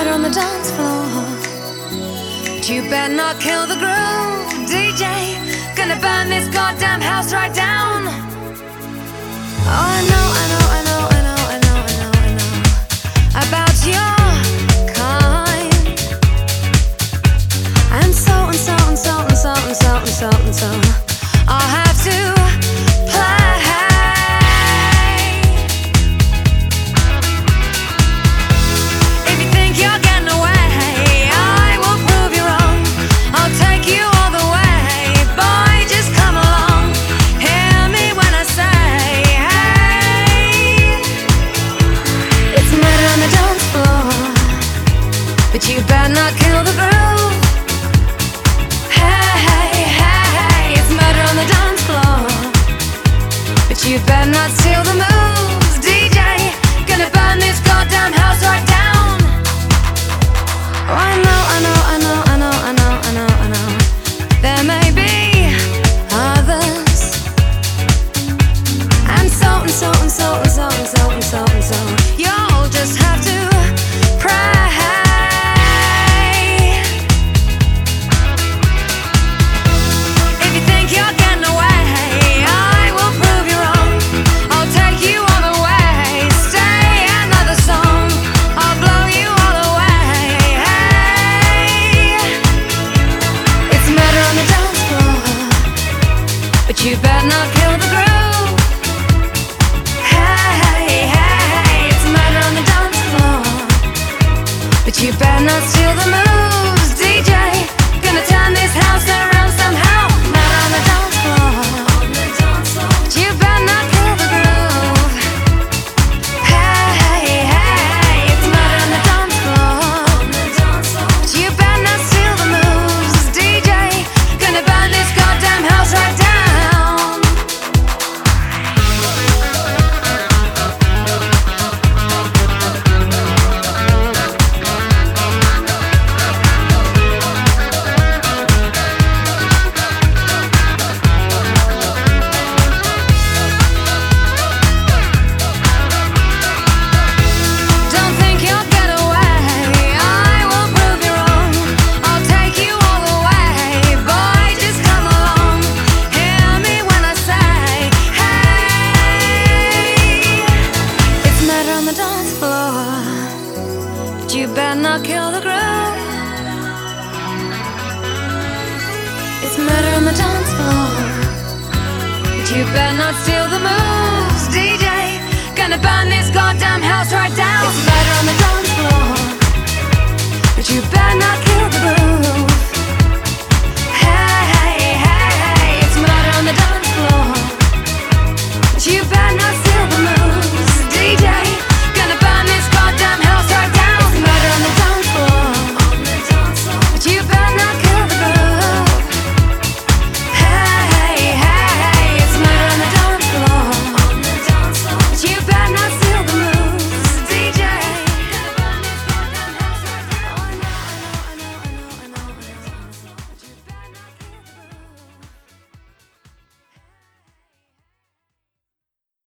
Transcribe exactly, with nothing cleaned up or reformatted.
murder on the dance floor, but you better not kill the groove, D J. Gonna burn this goddamn house right down. Oh, I know, I know, I know, I know, I know, I know, I know about your kind. And so and so and so and so and so and so and so I'll have to play. If you think you're getting away, I will prove you wrong. I'll take you all the way. Boy, just come along. Hear me when I say, hey. It's murder on the dance floor, but you better not kill the groove. Hey, hey, hey, hey. It's murder on the dance floor, but you better not steal the moves, D J. Gonna burn this goddamn house right down. Oh, I know, I know, I know, I know, I know, I know, I know. There may be others, and so and so and so and so and so and so and so. You'll just have to pray. If you think you're getting away, I will prove you wrong. I'll take you all the way. Stay another song, I'll blow you all away. Hey, it's murder on the dance floor, but you better not kill the groove. Hey, hey, hey, it's murder on the dance floor, but you better not steal the moves, D J. Gonna turn this house around somehow. Murder on the dance floor, but you better not kill the groove. Hey, hey, hey, it's murder on the dance floor, but you better not steal the moves, D J. Gonna burn this goddamn house right down. Don't think you'll get away, I will prove you wrong. I'll take you all the way. Boy, just come along. Hear me when I say, hey. It's murder on the dance floor, but you better not kill the groove. It's murder on the dance floor, but you better not steal the moves, D J. Gonna burn this goddamn house right down. It's murder on the dance floor, but you better not kill the groove.